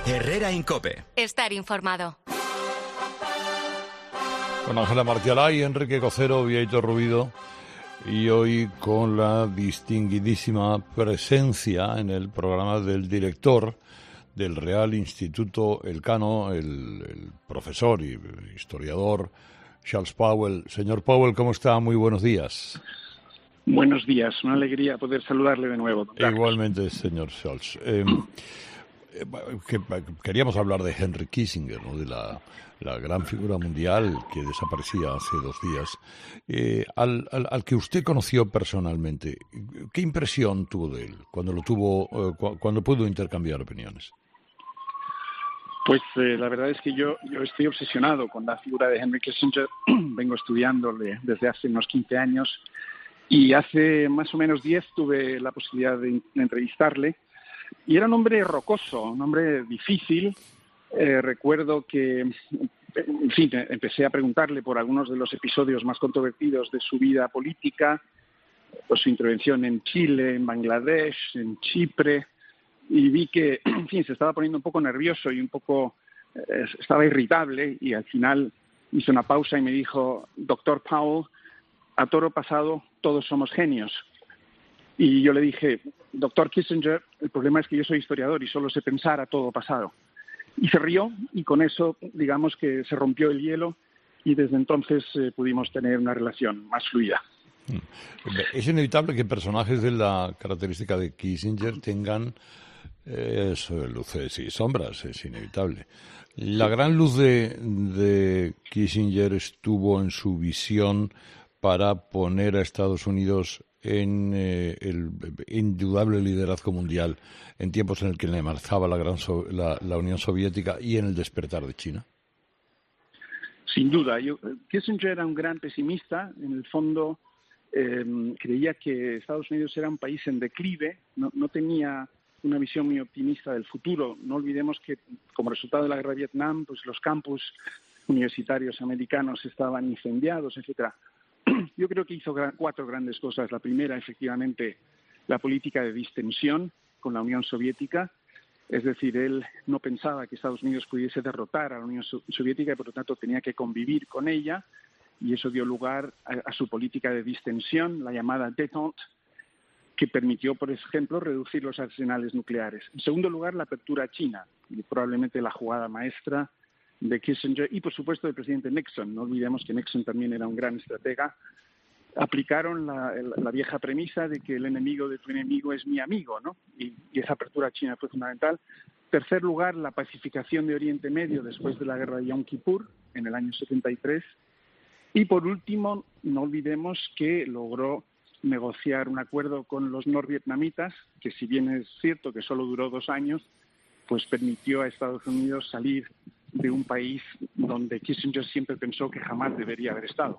Herrera Incope. Estar informado. Con Ángela Martialay, Enrique Cocero, Vieito Rubido, y hoy con la distinguidísima presencia en el programa del director del Real Instituto Elcano, el profesor y historiador Charles Powell. Señor Powell, ¿cómo está? Muy buenos días. Buenos días, una alegría poder saludarle de nuevo. Igualmente, señor Charles. Queríamos hablar de Henry Kissinger, ¿no? De la gran figura mundial que desaparecía hace 2 días. Al que usted conoció personalmente, ¿qué impresión tuvo de él cuando pudo intercambiar opiniones? Pues la verdad es que yo estoy obsesionado con la figura de Henry Kissinger. Vengo estudiándole desde hace unos 15 años y hace más o menos 10 tuve la posibilidad de entrevistarle. Y era un hombre rocoso, un hombre difícil. Recuerdo que, en fin, empecé a preguntarle por algunos de los episodios más controvertidos de su vida política, por su intervención en Chile, en Bangladesh, en Chipre, y vi que, en fin, se estaba poniendo un poco nervioso y un poco estaba irritable, y al final hizo una pausa y me dijo: doctor Powell, a toro pasado todos somos genios. Y yo le dije: doctor Kissinger, el problema es que yo soy historiador y solo sé pensar a todo pasado. Y se rió, y con eso, digamos que se rompió el hielo, y desde entonces pudimos tener una relación más fluida. Es inevitable que personajes de la característica de Kissinger tengan luces y sombras, es inevitable. La gran luz de Kissinger estuvo en su visión para poner a Estados Unidos en el indudable liderazgo mundial en tiempos en el que le amenazaba la Unión Soviética y en el despertar de China. Sin duda. Kissinger era un gran pesimista. En el fondo, creía que Estados Unidos era un país en declive. No tenía una visión muy optimista del futuro. No olvidemos que, como resultado de la guerra de Vietnam, pues los campus universitarios americanos estaban incendiados, etcétera. Yo creo que hizo 4 grandes cosas. La primera, efectivamente, la política de distensión con la Unión Soviética. Es decir, él no pensaba que Estados Unidos pudiese derrotar a la Unión Soviética y, por lo tanto, tenía que convivir con ella. Y eso dio lugar a su política de distensión, la llamada détente, que permitió, por ejemplo, reducir los arsenales nucleares. En segundo lugar, la apertura a China, y probablemente la jugada maestra de Kissinger y, por supuesto, del presidente Nixon. No olvidemos que Nixon también era un gran estratega. Aplicaron la vieja premisa de que el enemigo de tu enemigo es mi amigo, ¿no? Y esa apertura a China fue fundamental. Tercer lugar, la pacificación de Oriente Medio después de la guerra de Yom Kippur en el año 73. Y, por último, no olvidemos que logró negociar un acuerdo con los norvietnamitas, que, si bien es cierto que solo duró 2 años, pues permitió a Estados Unidos salir de un país donde Kissinger siempre pensó que jamás debería haber estado.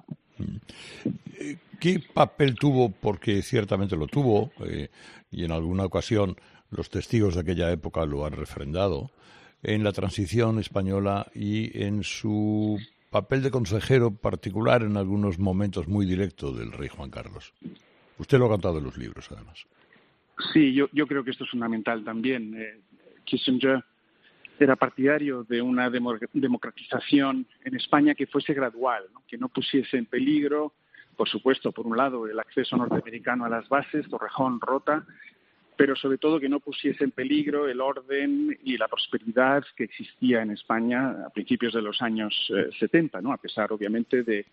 ¿Qué papel tuvo? Porque ciertamente lo tuvo, y en alguna ocasión los testigos de aquella época lo han refrendado, en la transición española y en su papel de consejero particular en algunos momentos muy directos del rey Juan Carlos. Usted lo ha contado en los libros, además. Sí, yo creo que esto es fundamental también. Kissinger era partidario de una democratización en España que fuese gradual, ¿no? Que no pusiese en peligro, por supuesto, por un lado, el acceso norteamericano a las bases, Torrejón, Rota, pero sobre todo que no pusiese en peligro el orden y la prosperidad que existía en España a principios de los años 70, ¿no? A pesar, obviamente, de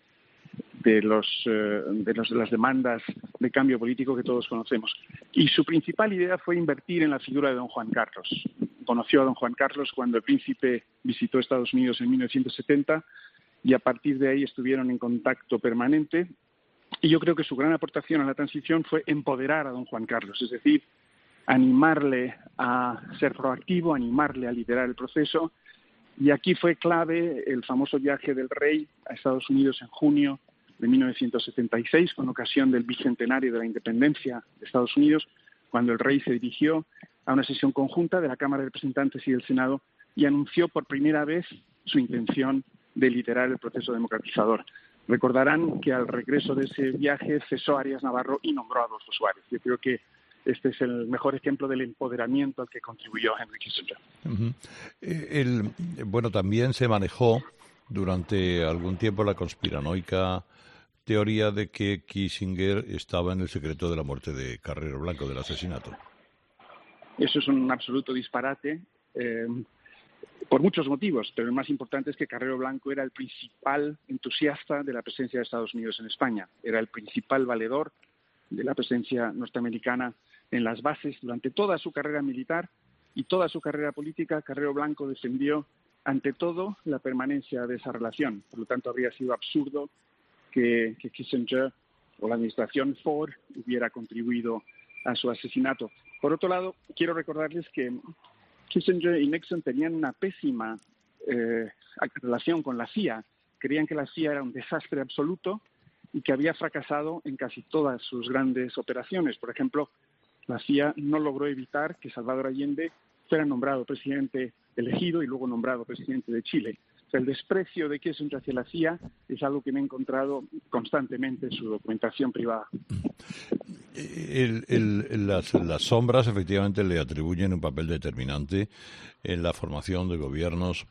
las demandas de cambio político que todos conocemos. Y su principal idea fue invertir en la figura de don Juan Carlos. Conoció a don Juan Carlos cuando el príncipe visitó Estados Unidos en 1970 y a partir de ahí estuvieron en contacto permanente. Y yo creo que su gran aportación a la transición fue empoderar a don Juan Carlos, es decir, animarle a ser proactivo, animarle a liderar el proceso. Y aquí fue clave el famoso viaje del rey a Estados Unidos en junio de 1976, con ocasión del bicentenario de la independencia de Estados Unidos, cuando el rey se dirigió a una sesión conjunta de la Cámara de Representantes y del Senado y anunció por primera vez su intención de liderar el proceso democratizador. Recordarán que al regreso de ese viaje cesó a Arias Navarro y nombró a Adolfo Suárez. Yo creo que este es el mejor ejemplo del empoderamiento al que contribuyó Henry Kissinger. Bueno, también se manejó durante algún tiempo la conspiranoica teoría de que Kissinger estaba en el secreto de la muerte de Carrero Blanco, del asesinato. Eso es un absoluto disparate, por muchos motivos, pero el más importante es que Carrero Blanco era el principal entusiasta de la presencia de Estados Unidos en España, era el principal valedor de la presencia norteamericana en las bases durante toda su carrera militar y toda su carrera política. Carrero Blanco defendió ante todo la permanencia de esa relación. Por lo tanto, habría sido absurdo que Kissinger o la administración Ford hubiera contribuido a su asesinato. Por otro lado, quiero recordarles que Kissinger y Nixon tenían una pésima relación con la CIA. Creían que la CIA era un desastre absoluto y que había fracasado en casi todas sus grandes operaciones. Por ejemplo, la CIA no logró evitar que Salvador Allende fuera nombrado presidente elegido y luego nombrado presidente de Chile. O sea, el desprecio de Kissinger hacia la CIA es algo que me he encontrado constantemente en su documentación privada. Las sombras efectivamente le atribuyen un papel determinante en la formación de gobiernos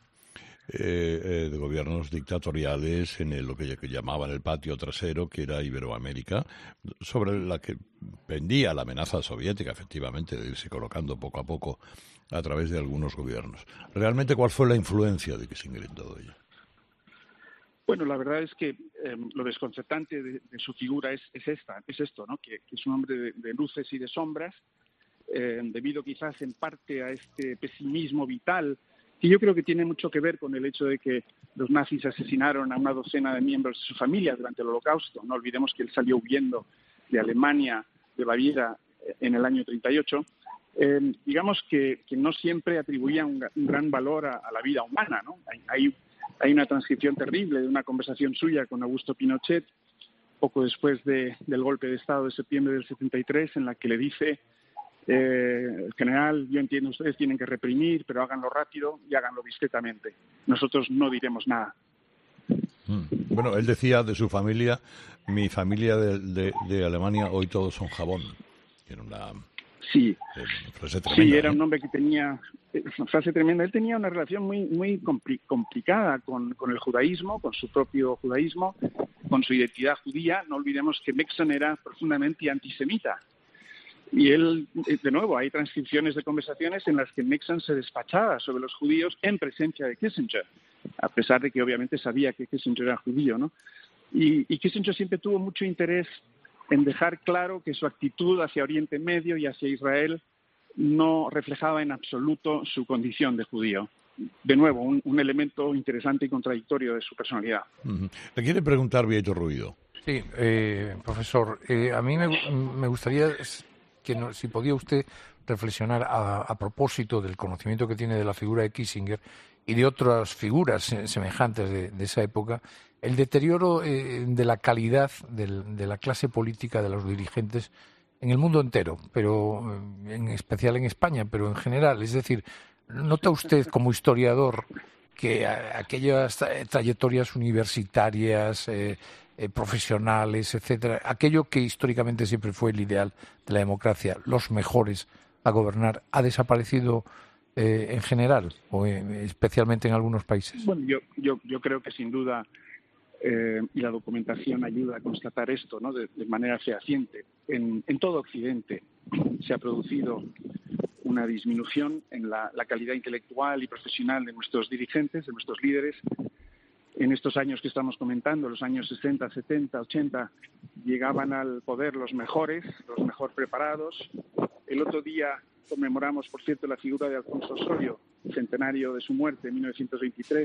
dictatoriales en lo que llamaban el patio trasero, que era Iberoamérica, sobre la que pendía la amenaza soviética, efectivamente, de irse colocando poco a poco a través de algunos gobiernos. ¿Realmente cuál fue la influencia de Kissinger en todo ello? Bueno, la verdad es que lo desconcertante de su figura es esto, ¿no? Que es un hombre de luces y de sombras, debido quizás en parte a este pesimismo vital, que yo creo que tiene mucho que ver con el hecho de que los nazis asesinaron a una docena de miembros de su familia durante el Holocausto. No olvidemos que él salió huyendo de Alemania, de Baviera, en el año 38. Digamos que no siempre atribuía un gran valor a la vida humana, ¿no? Hay una transcripción terrible de una conversación suya con Augusto Pinochet, poco después del golpe de Estado de septiembre del 73, en la que le dice: general, yo entiendo, ustedes tienen que reprimir, pero háganlo rápido y háganlo discretamente. Nosotros no diremos nada. Bueno, él decía de su familia: mi familia de Alemania, hoy todos son jabón. Era una frase tremenda. Sí, era un hombre que tenía una frase tremenda. Él tenía una relación muy complicada con el judaísmo, con su propio judaísmo, con su identidad judía. No olvidemos que Nixon era profundamente antisemita. Y él, de nuevo, hay transcripciones de conversaciones en las que Nixon se despachaba sobre los judíos en presencia de Kissinger, a pesar de que obviamente sabía que Kissinger era judío, ¿no? Y Kissinger siempre tuvo mucho interés en dejar claro que su actitud hacia Oriente Medio y hacia Israel no reflejaba en absoluto su condición de judío. De nuevo, un elemento interesante y contradictorio de su personalidad. Le quiere preguntar Bieito Ruido. Sí, profesor, a mí me gustaría si podía usted reflexionar a propósito del conocimiento que tiene de la figura de Kissinger y de otras figuras semejantes de esa época, el deterioro de la calidad de la clase política de los dirigentes en el mundo entero, pero en especial en España, pero en general. Es decir, ¿nota usted como historiador que aquellas trayectorias universitarias, profesionales, etcétera, aquello que históricamente siempre fue el ideal de la democracia, los mejores a gobernar, ha desaparecido en general o especialmente en algunos países? Bueno, yo creo que sin duda, y la documentación ayuda a constatar esto, ¿no? de manera fehaciente. En todo Occidente se ha producido una disminución en la calidad intelectual y profesional de nuestros dirigentes, de nuestros líderes. En estos años que estamos comentando, los años 60, 70, 80, llegaban al poder los mejor preparados. El otro día conmemoramos, por cierto, la figura de Alfonso Osorio, centenario de su muerte en 1923,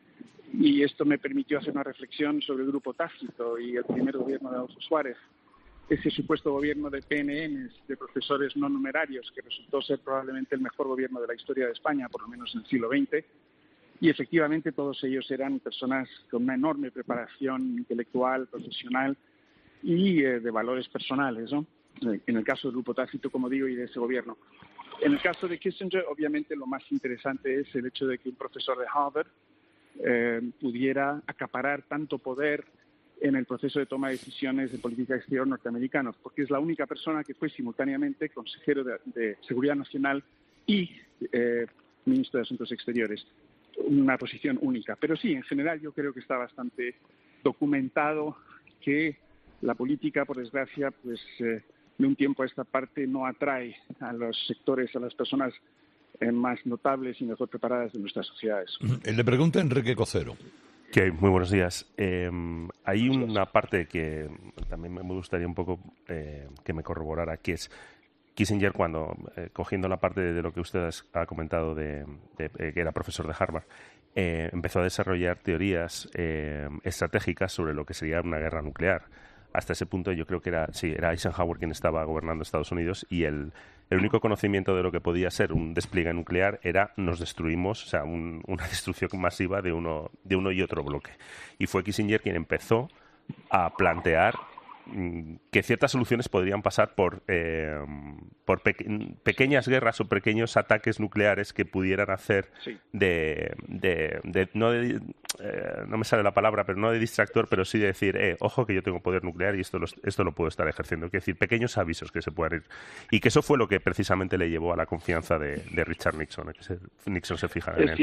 y esto me permitió hacer una reflexión sobre el grupo Tácito y el primer gobierno de Adolfo Suárez, ese supuesto gobierno de PNNs, de profesores no numerarios, que resultó ser probablemente el mejor gobierno de la historia de España, por lo menos en el siglo XX. Y efectivamente todos ellos eran personas con una enorme preparación intelectual, profesional y de valores personales, ¿no? En el caso del grupo Tácito, como digo, y de ese gobierno. En el caso de Kissinger, obviamente lo más interesante es el hecho de que un profesor de Harvard pudiera acaparar tanto poder en el proceso de toma de decisiones de política exterior norteamericanos, porque es la única persona que fue simultáneamente consejero de Seguridad Nacional y ministro de Asuntos Exteriores. Una posición única. Pero sí, en general yo creo que está bastante documentado que la política, por desgracia, pues de un tiempo a esta parte no atrae a los sectores, a las personas más notables y mejor preparadas de nuestras sociedades. Le pregunta Enrique Cocero. Muy buenos días. Hay una parte que también me gustaría un poco que me corroborara, que es Kissinger, cuando, cogiendo la parte de lo que usted ha comentado de que era profesor de Harvard, empezó a desarrollar teorías estratégicas sobre lo que sería una guerra nuclear. Hasta ese punto yo creo que era Eisenhower quien estaba gobernando Estados Unidos, y el único conocimiento de lo que podía ser un despliegue nuclear era nos destruimos, o sea, una destrucción masiva de uno y otro bloque. Y fue Kissinger quien empezó a plantear que ciertas soluciones podrían pasar por pequeñas guerras o pequeños ataques nucleares que pudieran hacer no me sale la palabra, pero no de distractor, pero sí de decir, ojo que yo tengo poder nuclear y esto lo puedo estar ejerciendo. Es decir, pequeños avisos que se puedan ir. Y que eso fue lo que precisamente le llevó a la confianza de Richard Nixon, que Nixon se fija en él.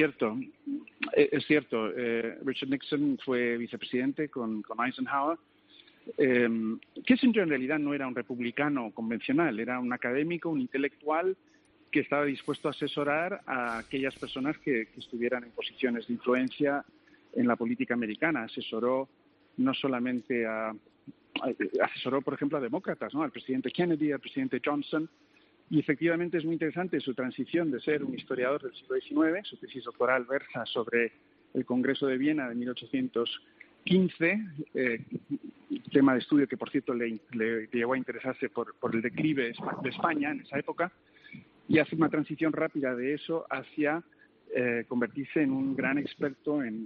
Es cierto. Richard Nixon fue vicepresidente con Eisenhower. Kissinger en realidad no era un republicano convencional, era un académico, un intelectual que estaba dispuesto a asesorar a aquellas personas que estuvieran en posiciones de influencia en la política americana. Asesoró no solamente asesoró, por ejemplo, a demócratas, ¿no? Al presidente Kennedy, al presidente Johnson, y efectivamente es muy interesante su transición de ser un historiador del siglo XIX. Su tesis doctoral versa sobre el Congreso de Viena de 1815, tema de estudio que, por cierto, le llevó a interesarse por el declive de España en esa época, y hace una transición rápida de eso hacia convertirse en un gran experto en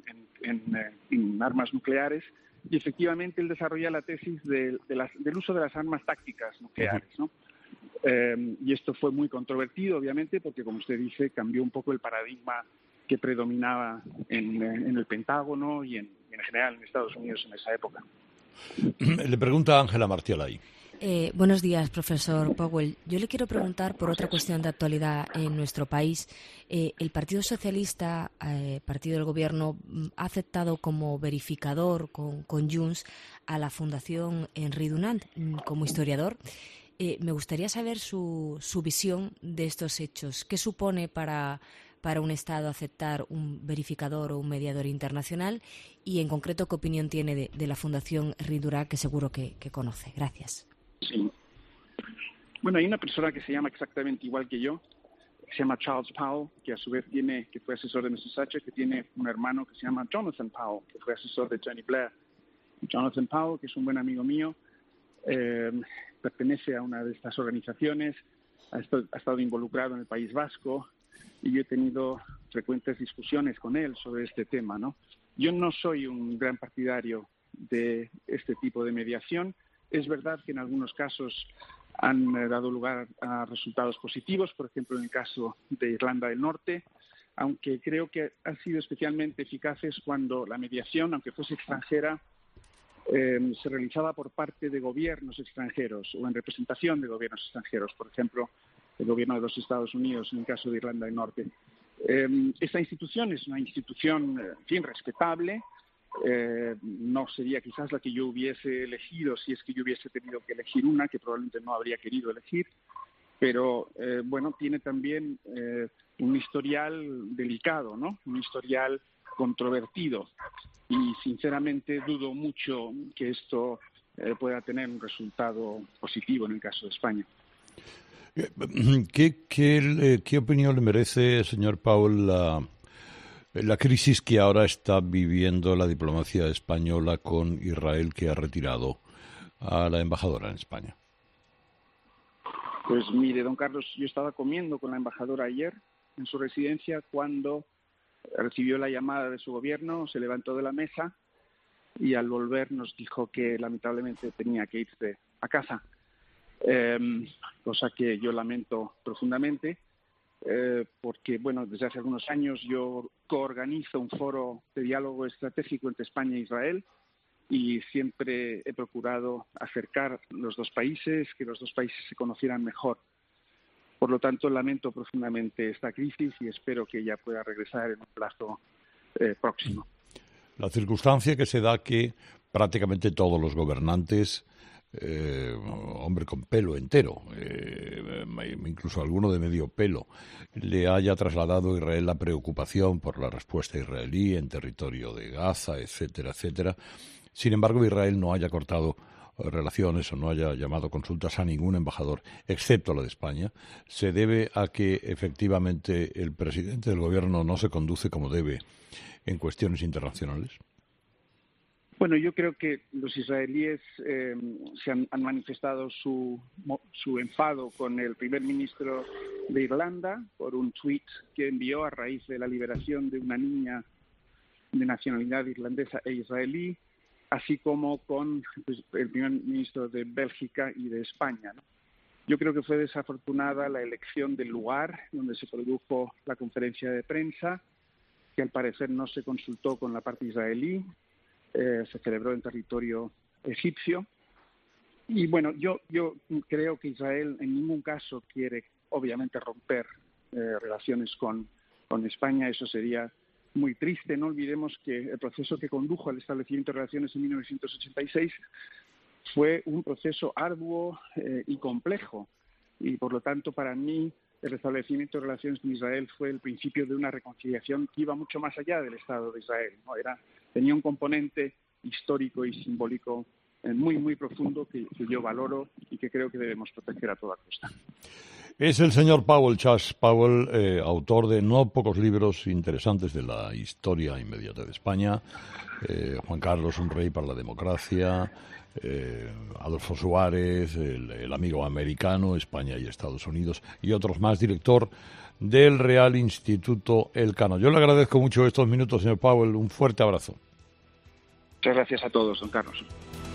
armas nucleares, y efectivamente él desarrolla la tesis del uso de las armas tácticas nucleares, ¿no? Y esto fue muy controvertido, obviamente, porque, como usted dice, cambió un poco el paradigma que predominaba en el Pentágono y en general en Estados Unidos en esa época. Le pregunta Ángela Martialay. Buenos días, profesor Powell. Yo le quiero preguntar por otra cuestión de actualidad en nuestro país. El Partido Socialista, partido del Gobierno, ha aceptado como verificador con Junts a la Fundación Henri Dunant como historiador. Me gustaría saber su visión de estos hechos. ¿Qué supone para un Estado aceptar un verificador o un mediador internacional? Y, en concreto, ¿qué opinión tiene de la Fundación Henri Dunant, que seguro que conoce? Gracias. Sí. Bueno, hay una persona que se llama exactamente igual que yo, que se llama Charles Powell, que a su vez que fue asesor de Mrs. Thatcher, que tiene un hermano que se llama Jonathan Powell, que fue asesor de Tony Blair. Jonathan Powell, que es un buen amigo mío, pertenece a una de estas organizaciones, ha estado involucrado en el País Vasco, y yo he tenido frecuentes discusiones con él sobre este tema, ¿no? Yo no soy un gran partidario de este tipo de mediación. Es verdad que en algunos casos han dado lugar a resultados positivos, por ejemplo en el caso de Irlanda del Norte, aunque creo que han sido especialmente eficaces cuando la mediación, aunque fuese extranjera, se realizaba por parte de gobiernos extranjeros o en representación de gobiernos extranjeros, por ejemplo, el gobierno de los Estados Unidos en el caso de Irlanda del Norte. Esta institución es una institución, respetable. No sería quizás la que yo hubiese elegido si es que yo hubiese tenido que elegir una, que probablemente no habría querido elegir, pero tiene también un historial delicado, ¿no? Un historial controvertido, y sinceramente dudo mucho que esto pueda tener un resultado positivo en el caso de España. ¿Qué opinión le merece, señor Powell, la crisis que ahora está viviendo la diplomacia española con Israel, que ha retirado a la embajadora en España? Pues mire, don Carlos, yo estaba comiendo con la embajadora ayer en su residencia cuando recibió la llamada de su gobierno, se levantó de la mesa y al volver nos dijo que lamentablemente tenía que irse a casa, cosa que yo lamento profundamente. Porque, desde hace algunos años yo coorganizo un foro de diálogo estratégico entre España e Israel, y siempre he procurado acercar los dos países, que los dos países se conocieran mejor. Por lo tanto, lamento profundamente esta crisis y espero que ella pueda regresar en un plazo próximo. La circunstancia que se da que prácticamente todos los gobernantes, hombre con pelo entero, incluso alguno de medio pelo, le haya trasladado a Israel la preocupación por la respuesta israelí en territorio de Gaza, etcétera, etcétera. Sin embargo, Israel no haya cortado relaciones o no haya llamado consultas a ningún embajador, excepto a la de España, se debe a que efectivamente el presidente del gobierno no se conduce como debe en cuestiones internacionales. Bueno, yo creo que los israelíes se han manifestado su enfado con el primer ministro de Irlanda por un tuit que envió a raíz de la liberación de una niña de nacionalidad irlandesa e israelí, así como con el primer ministro de Bélgica y de España, ¿no? Yo creo que fue desafortunada la elección del lugar donde se produjo la conferencia de prensa, que al parecer no se consultó con la parte israelí, se celebró en territorio egipcio. Y bueno, yo creo que Israel en ningún caso quiere, obviamente, romper relaciones con España. Eso sería muy triste. No olvidemos que el proceso que condujo al establecimiento de relaciones en 1986 fue un proceso arduo y complejo. Y por lo tanto, para mí, el restablecimiento de relaciones con Israel fue el principio de una reconciliación que iba mucho más allá del Estado de Israel, ¿no? Tenía un componente histórico y simbólico muy, muy profundo que yo valoro y que creo que debemos proteger a toda costa. Es el señor Powell, Charles Powell, autor de no pocos libros interesantes de la historia inmediata de España. Juan Carlos, un rey para la democracia, Adolfo Suárez, el amigo americano, España y Estados Unidos, y otros más, director del Real Instituto Elcano. Yo le agradezco mucho estos minutos, señor Powell. Un fuerte abrazo. Muchas gracias a todos, don Carlos.